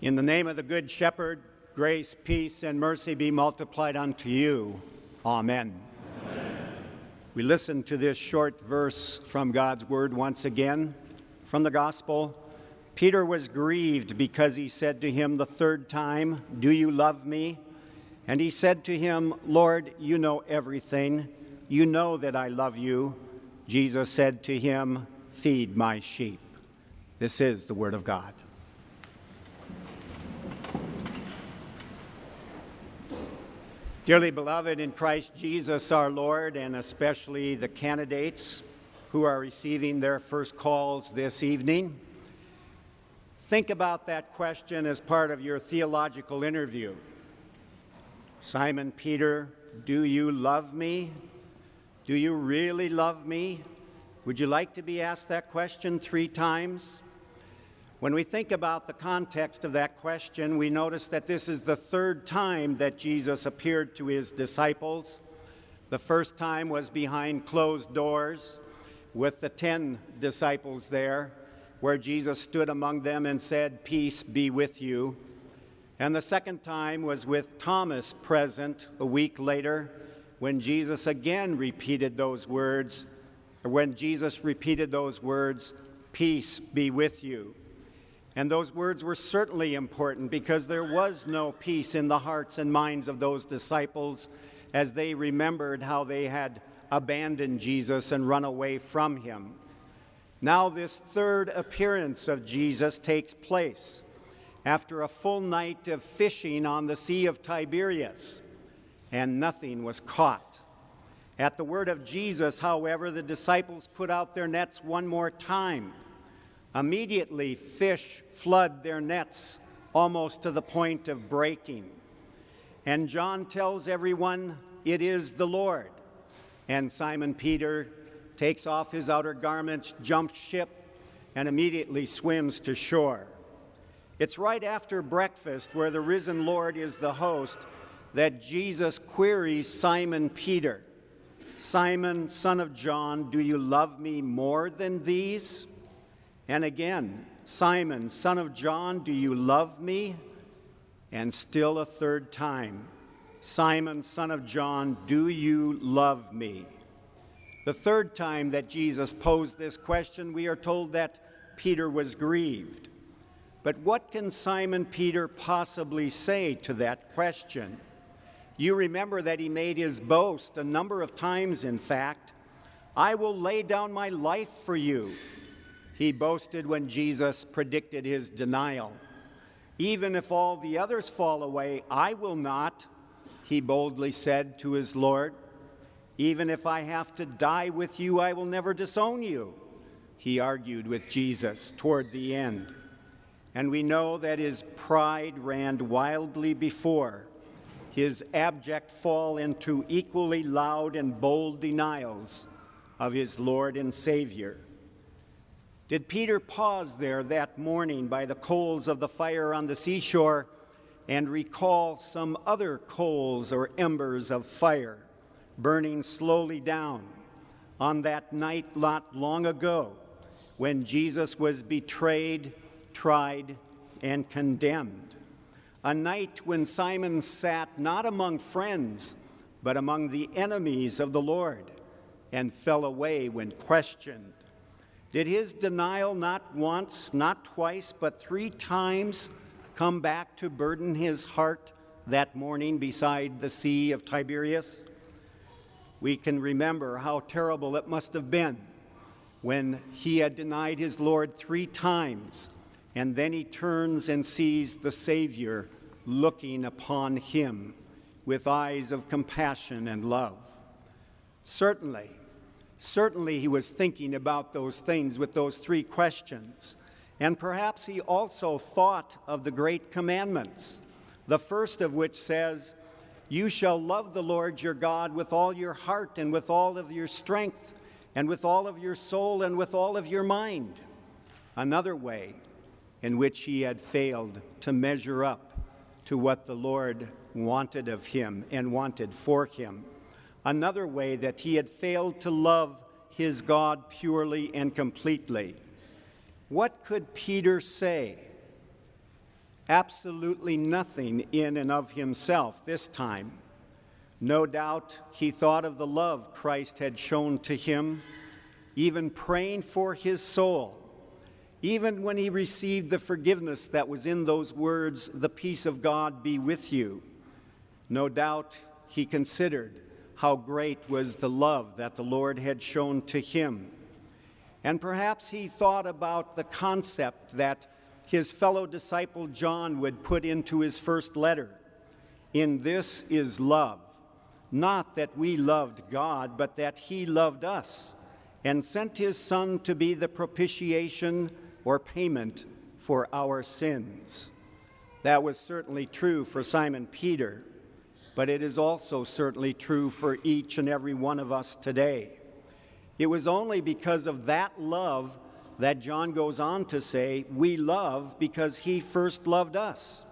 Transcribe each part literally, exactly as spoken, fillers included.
In the name of the Good Shepherd, grace, peace, and mercy be multiplied unto you. Amen. Amen. We listen to this short verse from God's Word once again from the Gospel. Peter was grieved because he said to him the third time, "Do you love me?" And he said to him, "Lord, you know everything. You know that I love you." Jesus said to him, "Feed my sheep." This is the Word of God. Dearly beloved in Christ Jesus our Lord, and especially the candidates who are receiving their first calls this evening, think about that question as part of your theological interview. Simon Peter, do you love me? Do you really love me? Would you like to be asked that question three times? When we think about the context of that question, we notice that this is the third time that Jesus appeared to his disciples. The first time was behind closed doors with the ten disciples there, where Jesus stood among them and said, "Peace be with you." And the second time was with Thomas present a week later, when Jesus again repeated those words, or when Jesus repeated those words, "Peace be with you." And those words were certainly important because there was no peace in the hearts and minds of those disciples as they remembered how they had abandoned Jesus and run away from him. Now this third appearance of Jesus takes place after a full night of fishing on the Sea of Tiberias, and nothing was caught. At the word of Jesus, however, the disciples put out their nets one more time. Immediately, fish flood their nets almost to the point of breaking. And John tells everyone, "It is the Lord." And Simon Peter takes off his outer garments, jumps ship, and immediately swims to shore. It's right after breakfast, where the risen Lord is the host, that Jesus queries Simon Peter, "Simon, son of John, do you love me more than these?" And again, "Simon, son of John, do you love me?" And still a third time, "Simon, son of John, do you love me?" The third time that Jesus posed this question, we are told that Peter was grieved. But what can Simon Peter possibly say to that question? You remember that he made his boast a number of times, in fact. "I will lay down my life for you." He boasted when Jesus predicted his denial. "Even if all the others fall away, I will not," he boldly said to his Lord. "Even if I have to die with you, I will never disown you," he argued with Jesus toward the end. And we know that his pride ran wildly before his abject fall into equally loud and bold denials of his Lord and Savior. Did Peter pause there that morning by the coals of the fire on the seashore and recall some other coals or embers of fire burning slowly down on that night not long ago when Jesus was betrayed, tried, and condemned? A night when Simon sat not among friends, but among the enemies of the Lord, and fell away when questioned. Did his denial not once, not twice, but three times come back to burden his heart that morning beside the Sea of Tiberias? We can remember how terrible it must have been when he had denied his Lord three times, and then he turns and sees the Savior looking upon him with eyes of compassion and love. Certainly, Certainly he was thinking about those things with those three questions. And perhaps he also thought of the great commandments, the first of which says, "You shall love the Lord your God with all your heart and with all of your strength and with all of your soul and with all of your mind." Another way in which he had failed to measure up to what the Lord wanted of him and wanted for him. Another way that he had failed to love his God purely and completely. What could Peter say? absolutely nothing in and of himself this time. No doubt he thought of the love Christ had shown to him, even praying for his soul, even when he received the forgiveness that was in those words, "The peace of God be with you." No doubt he considered how great was the love that the Lord had shown to him. And perhaps he thought about the concept that his fellow disciple John would put into his first letter. "In this is love, not that we loved God, but that he loved us and sent his Son to be the propitiation or payment for our sins." That was certainly true for Simon Peter, but it is also certainly true for each and every one of us today. It was only because of that love that John goes on to say, we love because he first loved us.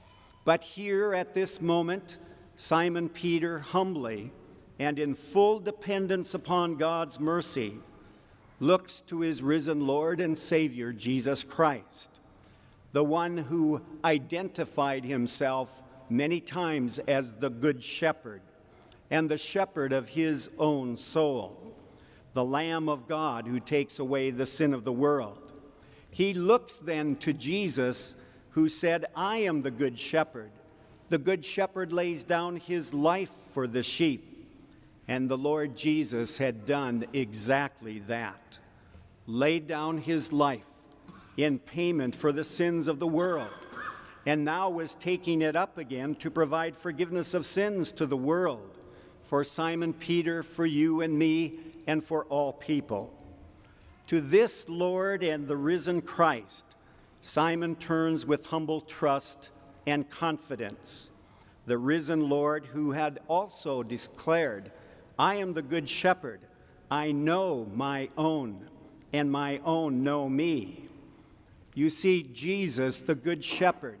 But here at this moment, Simon Peter humbly and in full dependence upon God's mercy looks to his risen Lord and Savior, Jesus Christ, the one who identified himself many times as the Good Shepherd and the shepherd of his own soul, the Lamb of God who takes away the sin of the world. He looks then to Jesus, who said, "I am the Good Shepherd. The Good Shepherd lays down his life for the sheep." And the Lord Jesus had done exactly that, laid down his life in payment for the sins of the world, and now was taking it up again to provide forgiveness of sins to the world, for Simon Peter, for you and me, and for all people. To this Lord and the risen Christ, Simon turns with humble trust and confidence. The risen Lord, who had also declared, "I am the Good Shepherd. I know my own, and my own know me." You see, Jesus, the Good Shepherd,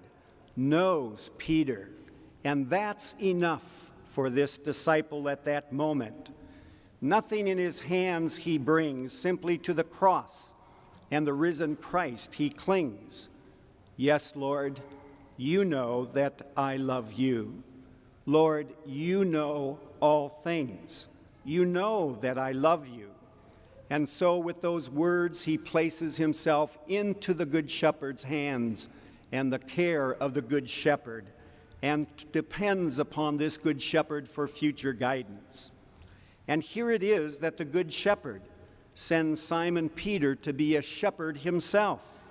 knows Peter, and that's enough for this disciple at that moment. Nothing in his hands he brings, simply to the cross and the risen Christ he clings. "Yes, Lord, you know that I love you. Lord, you know all things. You know that I love you." And so with those words, he places himself into the Good Shepherd's hands and the care of the Good Shepherd, and depends upon this Good Shepherd for future guidance. And here it is that the Good Shepherd sends Simon Peter to be a shepherd himself.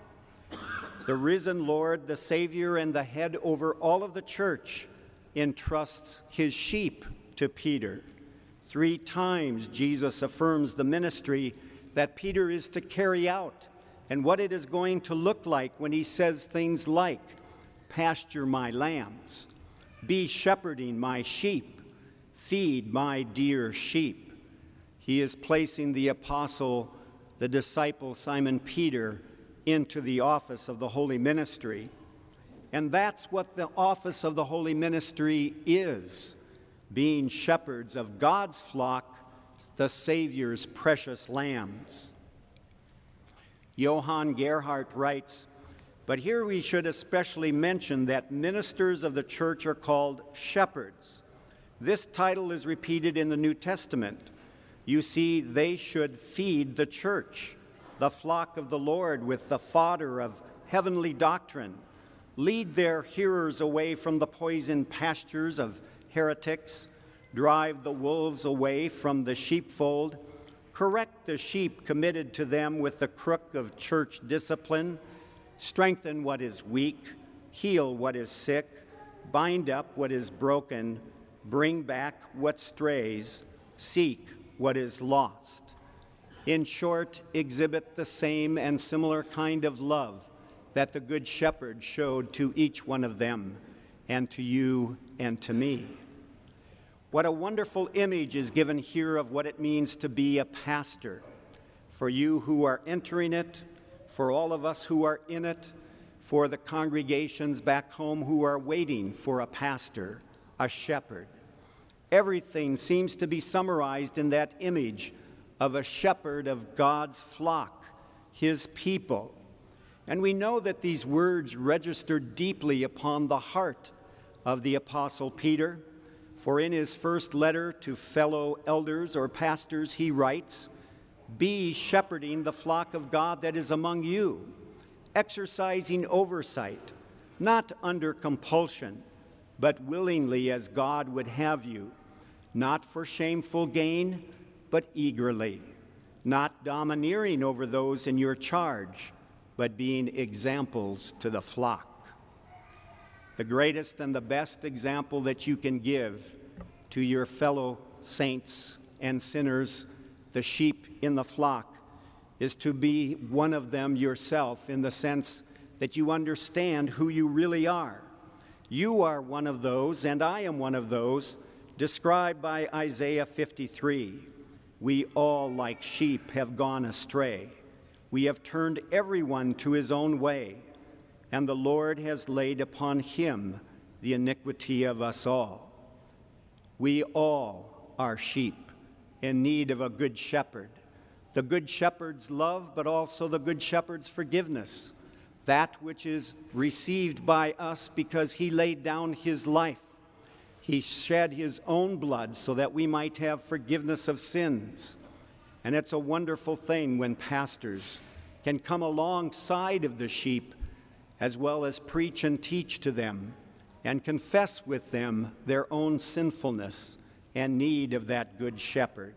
The risen Lord, the Savior and the head over all of the church, entrusts his sheep to Peter. Three times Jesus affirms the ministry that Peter is to carry out and what it is going to look like when he says things like, "Pasture my lambs, be shepherding my sheep, feed my dear sheep." He is placing the apostle, the disciple Simon Peter, into the office of the holy ministry. And that's what the office of the holy ministry is, being shepherds of God's flock, the Savior's precious lambs. Johann Gerhardt writes, "But here we should especially mention that ministers of the church are called shepherds. This title is repeated in the New Testament. You see, they should feed the church, the flock of the Lord, with the fodder of heavenly doctrine, lead their hearers away from the poisoned pastures of heretics, drive the wolves away from the sheepfold, correct the sheep committed to them with the crook of church discipline, strengthen what is weak, heal what is sick, bind up what is broken, bring back what strays, seek what is lost. In short, exhibit the same and similar kind of love that the Good Shepherd showed to each one of them, and to you and to me." What a wonderful image is given here of what it means to be a pastor. For you who are entering it, for all of us who are in it, for the congregations back home who are waiting for a pastor, a shepherd. Everything seems to be summarized in that image of a shepherd of God's flock, his people. And we know that these words registered deeply upon the heart of the Apostle Peter, for in his first letter to fellow elders or pastors he writes, "Be shepherding the flock of God that is among you, exercising oversight, not under compulsion, but willingly as God would have you, not for shameful gain, but eagerly, not domineering over those in your charge, but being examples to the flock." The greatest and the best example that you can give to your fellow saints and sinners, the sheep in the flock, is to be one of them yourself, in the sense that you understand who you really are. You are one of those, and I am one of those, described by Isaiah fifty-three. "We all, like sheep, have gone astray. We have turned everyone to his own way, and the Lord has laid upon him the iniquity of us all." We all are sheep in need of a good shepherd. The good shepherd's love, but also the good shepherd's forgiveness, that which is received by us because he laid down his life. He shed his own blood so that we might have forgiveness of sins. And it's a wonderful thing when pastors can come alongside of the sheep as well as preach and teach to them and confess with them their own sinfulness and need of that good shepherd.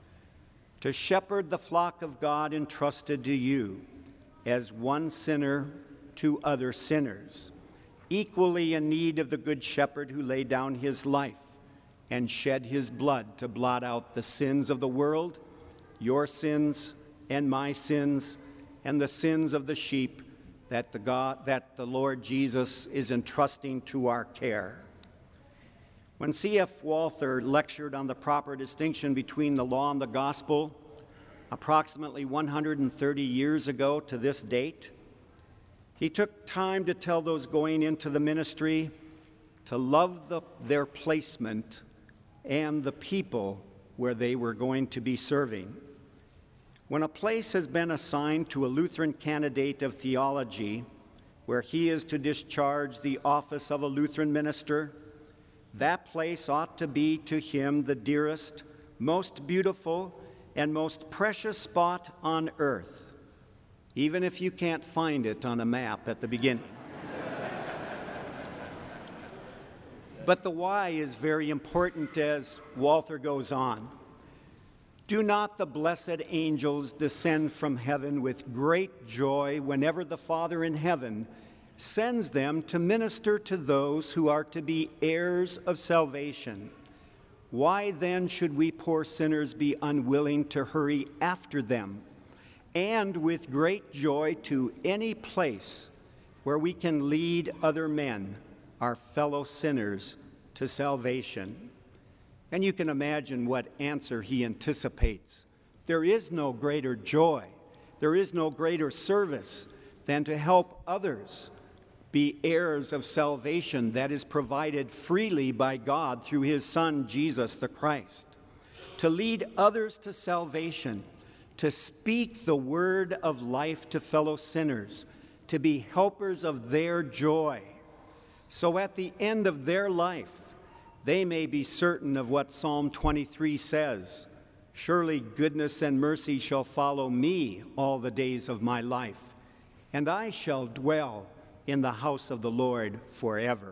To shepherd the flock of God entrusted to you as one sinner to other sinners, equally in need of the good shepherd who laid down his life and shed his blood to blot out the sins of the world, your sins and my sins, and the sins of the sheep that the God, that the Lord Jesus is entrusting to our care. When C F Walther lectured on the proper distinction between the law and the gospel, approximately one hundred thirty years ago to this date, he took time to tell those going into the ministry to love the, their placement and the people where they were going to be serving. When a place has been assigned to a Lutheran candidate of theology, where he is to discharge the office of a Lutheran minister, that place ought to be to him the dearest, most beautiful, and most precious spot on earth, even if you can't find it on a map at the beginning. But the why is very important as Walther goes on. "Do not the blessed angels descend from heaven with great joy whenever the Father in heaven sends them to minister to those who are to be heirs of salvation? Why then should we poor sinners be unwilling to hurry after them, and with great joy to any place where we can lead other men, our fellow sinners, to salvation?" And you can imagine what answer he anticipates. There is no greater joy, there is no greater service than to help others be heirs of salvation that is provided freely by God through his Son, Jesus the Christ. To lead others to salvation, to speak the word of life to fellow sinners, to be helpers of their joy. So at the end of their life, they may be certain of what Psalm twenty-three says, "Surely goodness and mercy shall follow me all the days of my life, and I shall dwell in the house of the Lord forever."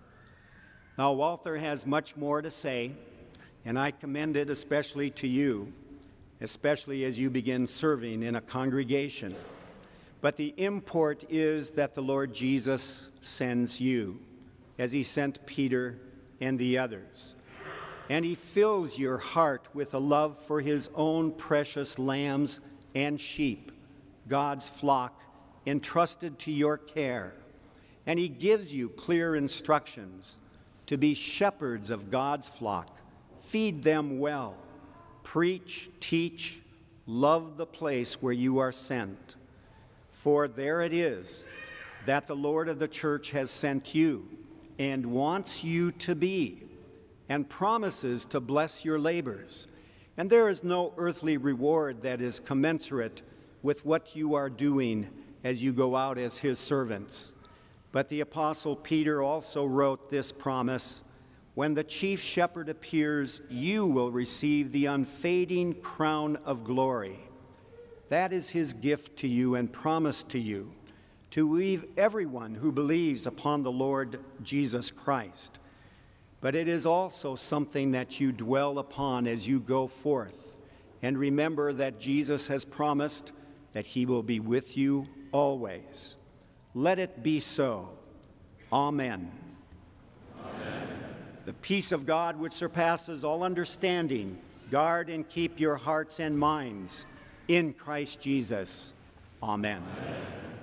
Now, Walther has much more to say, and I commend it especially to you, especially as you begin serving in a congregation. But the import is that the Lord Jesus sends you, as he sent Peter and the others. And he fills your heart with a love for his own precious lambs and sheep, God's flock, entrusted to your care. And he gives you clear instructions to be shepherds of God's flock. Feed them well. Preach, teach, love the place where you are sent. For there it is that the Lord of the church has sent you and wants you to be, and promises to bless your labors. And there is no earthly reward that is commensurate with what you are doing as you go out as his servants. But the Apostle Peter also wrote this promise: when the chief shepherd appears, you will receive the unfading crown of glory. That is his gift to you and promise to you, to leave everyone who believes upon the Lord Jesus Christ. But it is also something that you dwell upon as you go forth. And remember that Jesus has promised that he will be with you always. Let it be so. Amen. Amen. The peace of God, which surpasses all understanding, guard and keep your hearts and minds in Christ Jesus. Amen. Amen.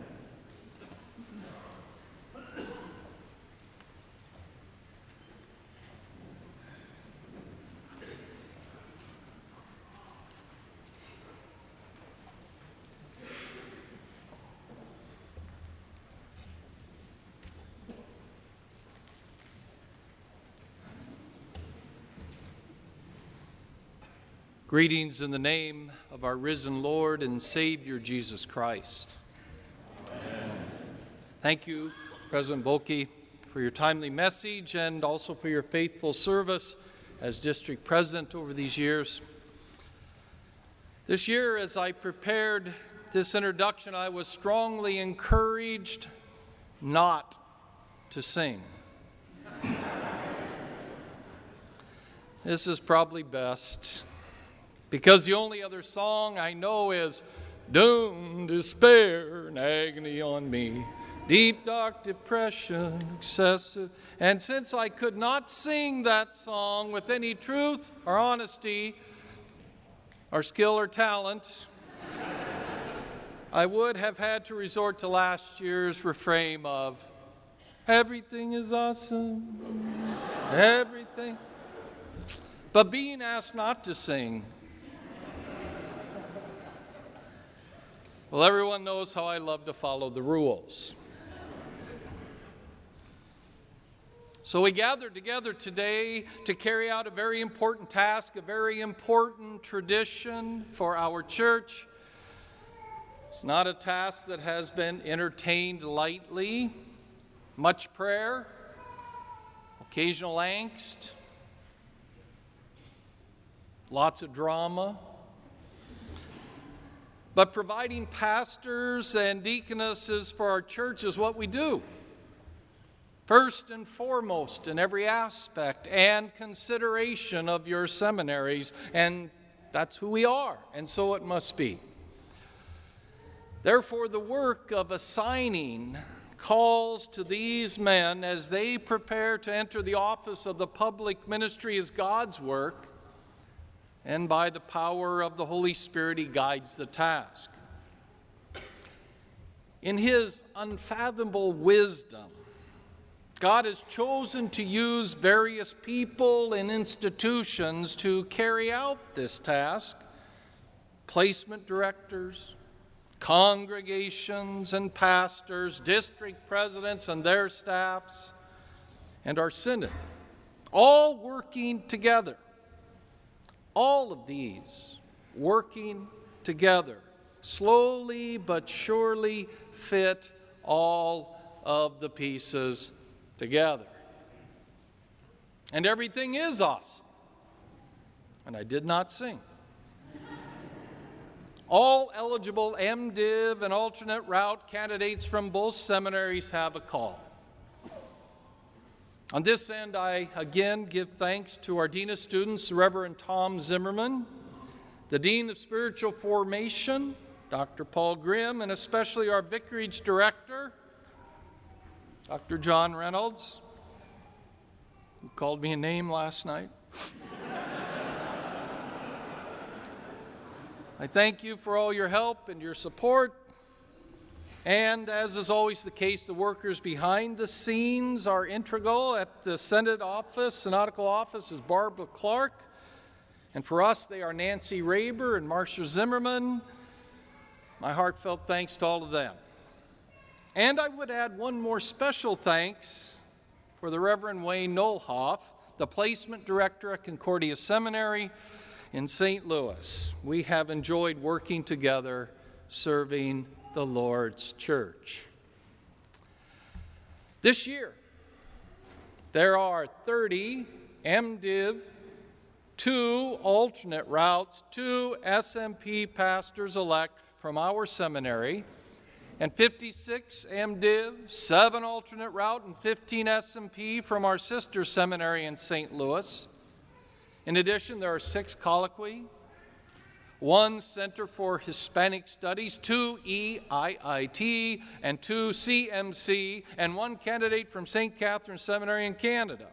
Greetings in the name of our risen Lord and Savior, Jesus Christ. Amen. Thank you, President Boelke, for your timely message and also for your faithful service as district president over these years. This year, as I prepared this introduction, I was strongly encouraged not to sing. This is probably best, because the only other song I know is doom, despair, and agony on me, deep, dark depression, excessive. And since I could not sing that song with any truth or honesty or skill or talent, I would have had to resort to last year's refrain of, everything is awesome, everything. But being asked not to sing, well, everyone knows how I love to follow the rules. So we gathered together today to carry out a very important task, a very important tradition for our church. It's not a task that has been entertained lightly. Much prayer, occasional angst, lots of drama. But providing pastors and deaconesses for our church is what we do. First and foremost in every aspect and consideration of your seminaries, and that's who we are, and so it must be. Therefore, the work of assigning calls to these men as they prepare to enter the office of the public ministry is God's work, and by the power of the Holy Spirit, he guides the task. In his unfathomable wisdom, God has chosen to use various people and institutions to carry out this task: placement directors, congregations and pastors, district presidents and their staffs, and our synod, all working together. All of these working together, slowly but surely fit all of the pieces together. And everything is awesome. And I did not sing. All eligible MDiv and alternate route candidates from both seminaries have a call. On this end, I again give thanks to our Dean of Students, Reverend Tom Zimmerman, the Dean of Spiritual Formation, Doctor Paul Grimm, and especially our Vicarage Director, Doctor John Reynolds, who called me a name last night. I thank you for all your help and your support. And as is always the case, the workers behind the scenes are integral. At the Synod office, Synodical office, is Barbara Clark. And for us, they are Nancy Raber and Marcia Zimmerman. My heartfelt thanks to all of them. And I would add one more special thanks for the Reverend Wayne Nolhoff, the placement director at Concordia Seminary in Saint Louis. We have enjoyed working together, serving the Lord's church. This year, there are thirty M Div, two alternate routes, two S M P pastors-elect from our seminary, and fifty-six M Div, seven alternate route, and fifteen S M P from our sister seminary in Saint Louis. In addition, there are six colloquy, one Center for Hispanic Studies, two E I I T, and two C M C, and one candidate from Saint Catherine Seminary in Canada.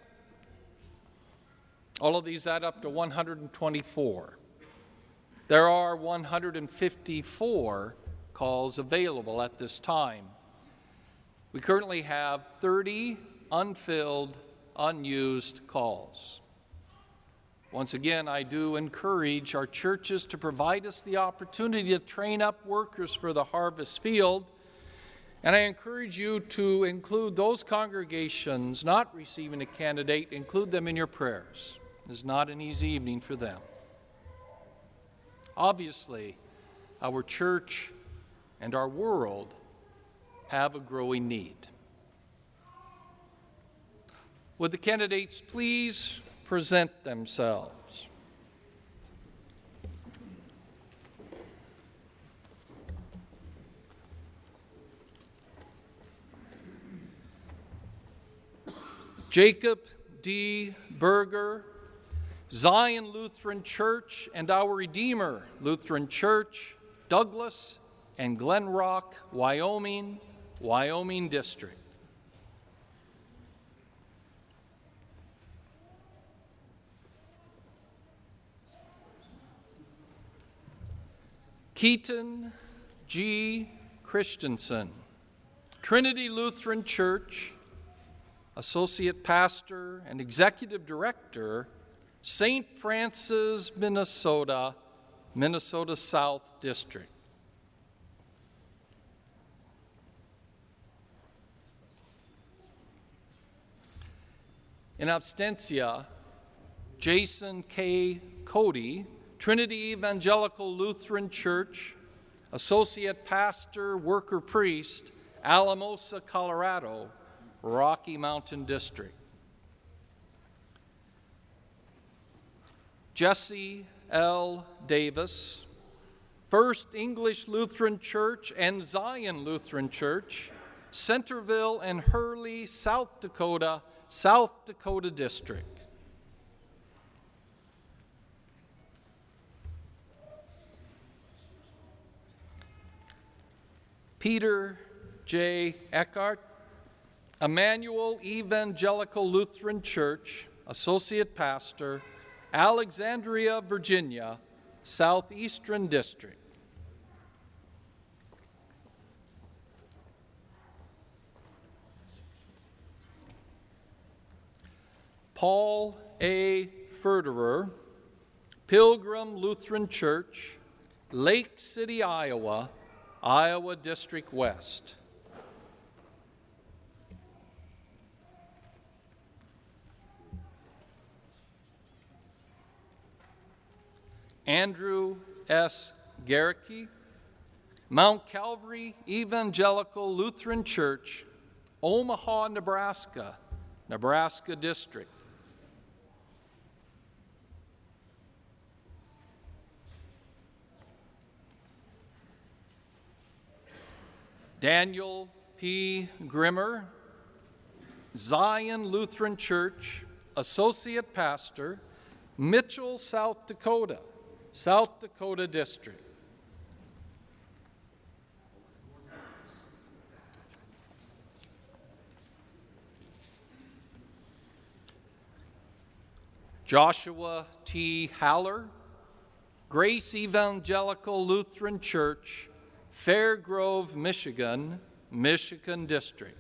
All of these add up to one hundred twenty-four. There are one hundred fifty-four calls available at this time. We currently have thirty unfilled, unused calls. Once again, I do encourage our churches to provide us the opportunity to train up workers for the harvest field, and I encourage you to include those congregations not receiving a candidate, include them in your prayers. It is not an easy evening for them. Obviously, our church and our world have a growing need. Would the candidates please present themselves? Jacob D. Berger, Zion Lutheran Church and Our Redeemer Lutheran Church, Douglas and Glen Rock, Wyoming, Wyoming District. Keaton G. Christensen, Trinity Lutheran Church, Associate Pastor and Executive Director, Saint Francis, Minnesota, Minnesota South District. In absentia, Jason K. Cody, Trinity Evangelical Lutheran Church, Associate Pastor, Worker Priest, Alamosa, Colorado, Rocky Mountain District. Jesse L. Davis, First English Lutheran Church and Zion Lutheran Church, Centerville and Hurley, South Dakota, South Dakota District. Peter J. Eckhart, Emmanuel Evangelical Lutheran Church, Associate Pastor, Alexandria, Virginia, Southeastern District. Paul A. Ferderer, Pilgrim Lutheran Church, Lake City, Iowa, Iowa District West. Andrew S. Garricky, Mount Calvary Evangelical Lutheran Church, Omaha, Nebraska, Nebraska District. Daniel P. Grimmer, Zion Lutheran Church, Associate Pastor, Mitchell, South Dakota, South Dakota District. Joshua T. Haller, Grace Evangelical Lutheran Church, Fairgrove, Michigan, Michigan District.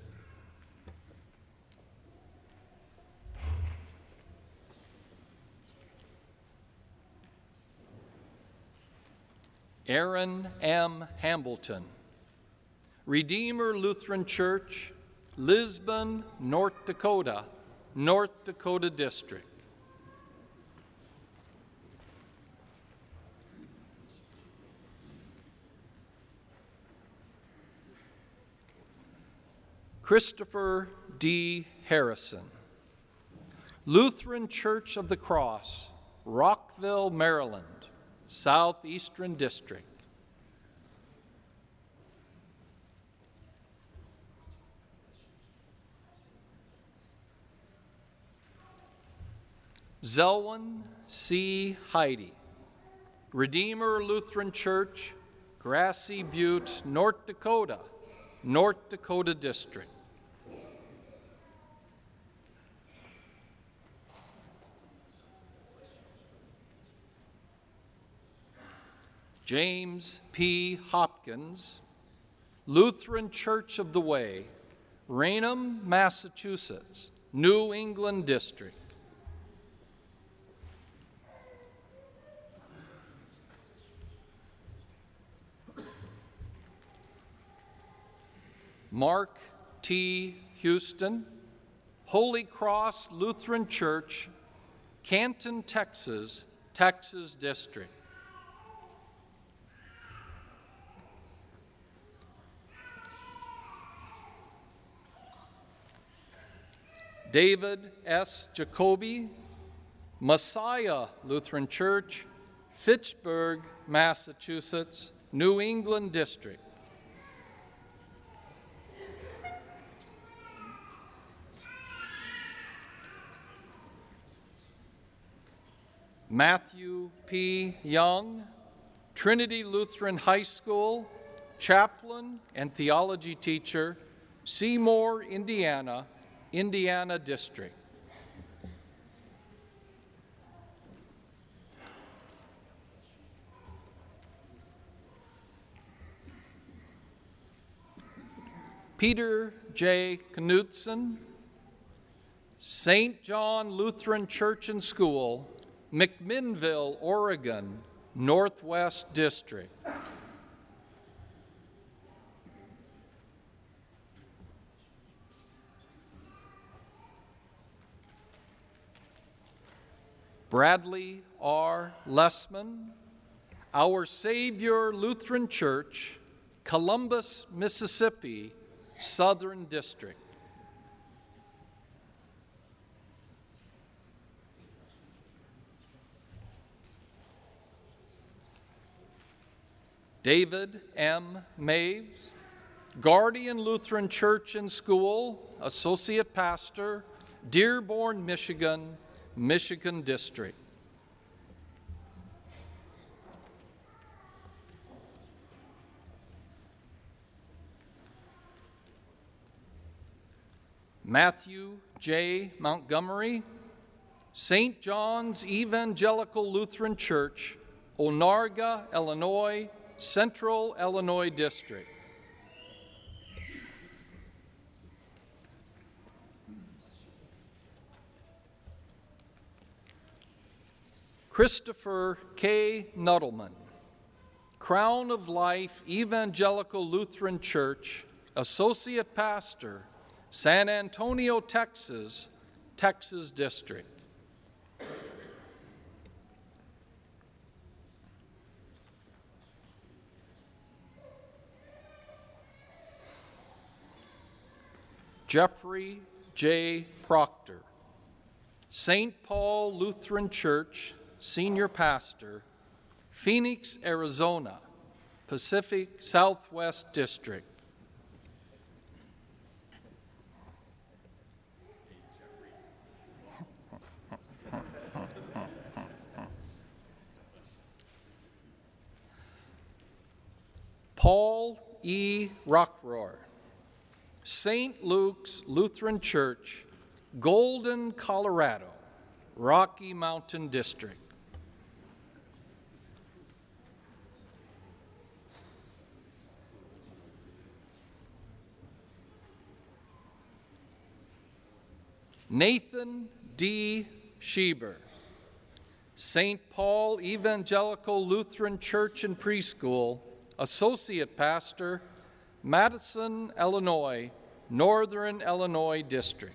Aaron M. Hambleton, Redeemer Lutheran Church, Lisbon, North Dakota, North Dakota District. Christopher D. Harrison. Lutheran Church of the Cross, Rockville, Maryland, Southeastern District. Zelwyn C. Heidi, Redeemer Lutheran Church, Grassy Butte, North Dakota, North Dakota District. James P. Hopkins, Lutheran Church of the Way, Raynham, Massachusetts, New England District. Mark T. Houston, Holy Cross Lutheran Church, Canton, Texas, Texas District. David S. Jacoby, Messiah Lutheran Church, Fitchburg, Massachusetts, New England District. Matthew P. Young, Trinity Lutheran High School, chaplain and theology teacher, Seymour, Indiana, Indiana District. Peter J. Knudsen, Saint John Lutheran Church and School, McMinnville, Oregon, Northwest District. Bradley R. Lessman, Our Savior Lutheran Church, Columbus, Mississippi, Southern District. David M. Maves, Guardian Lutheran Church and School, Associate Pastor, Dearborn, Michigan, Michigan District. Matthew J. Montgomery, Saint John's Evangelical Lutheran Church, Onarga, Illinois, Central Illinois District. Christopher K. Nuttleman, Crown of Life Evangelical Lutheran Church, Associate Pastor, San Antonio, Texas, Texas District. Jeffrey J. Proctor, Saint Paul Lutheran Church, Senior Pastor, Phoenix, Arizona, Pacific Southwest District. Paul E. Rockroar, Saint Luke's Lutheran Church, Golden, Colorado, Rocky Mountain District. Nathan D. Schieber, Saint Paul Evangelical Lutheran Church and Preschool, Associate Pastor, Madison, Illinois, Northern Illinois District.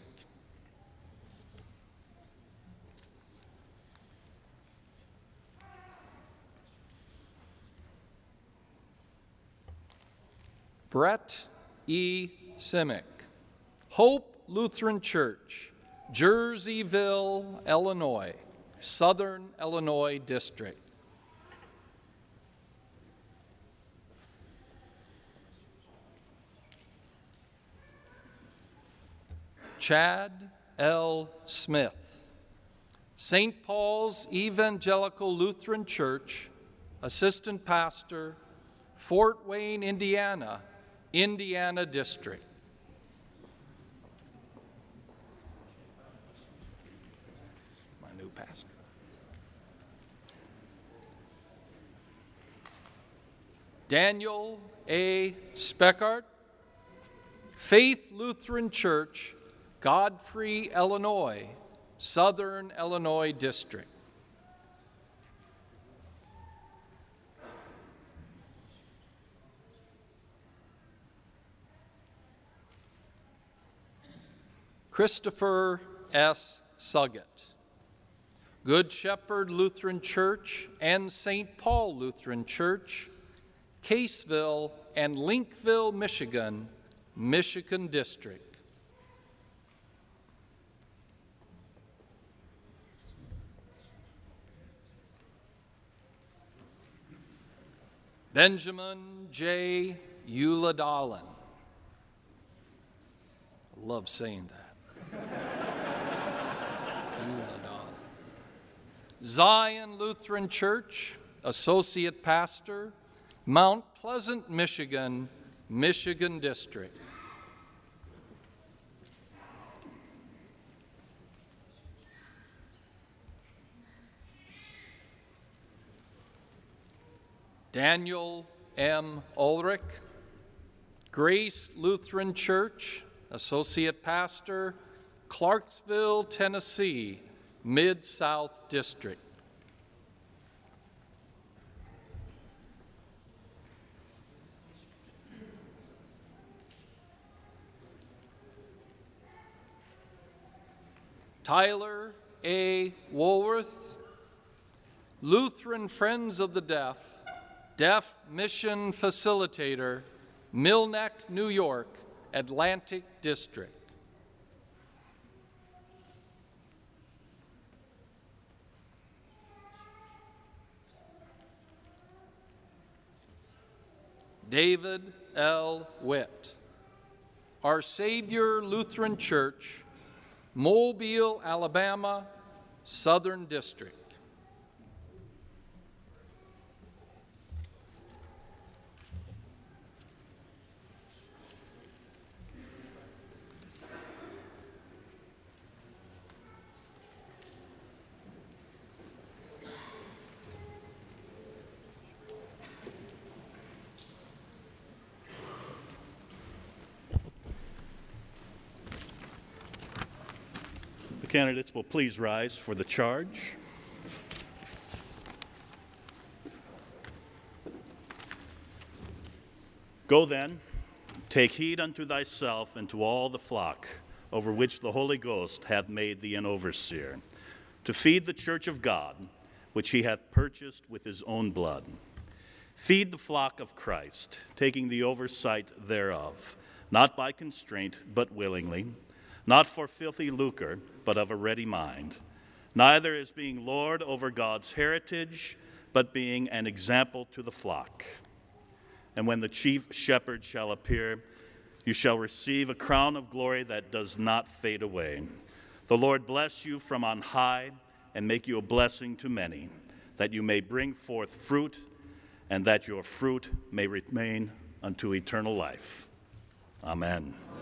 Brett E. Simick, Hope Lutheran Church, Jerseyville, Illinois, Southern Illinois District. Chad L. Smith, Saint Paul's Evangelical Lutheran Church, Assistant Pastor, Fort Wayne, Indiana, Indiana District. My new pastor. Daniel A. Speckart, Faith Lutheran Church, Godfrey, Illinois, Southern Illinois District. Christopher S. Suggett, Good Shepherd Lutheran Church and Saint Paul Lutheran Church, Caseville and Linkville, Michigan, Michigan District. Benjamin J. Uladalen. I love saying that. Uladalen. Zion Lutheran Church, Associate Pastor, Mount Pleasant, Michigan, Michigan District. Daniel M. Ulrich, Grace Lutheran Church, Associate Pastor, Clarksville, Tennessee, Mid-South District. Tyler A. Woolworth, Lutheran Friends of the Deaf, Deaf Mission Facilitator, Millneck, New York, Atlantic District. David L. Witt, Our Savior Lutheran Church, Mobile, Alabama, Southern District. Candidates will please rise for the charge. Go then, take heed unto thyself and to all the flock over which the Holy Ghost hath made thee an overseer, to feed the church of God, which he hath purchased with his own blood. Feed the flock of Christ, taking the oversight thereof, not by constraint, but willingly, not for filthy lucre, but of a ready mind, neither as being lord over God's heritage, but being an example to the flock. And when the chief shepherd shall appear, you shall receive a crown of glory that does not fade away. The Lord bless you from on high and make you a blessing to many, that you may bring forth fruit, and that your fruit may remain unto eternal life. Amen.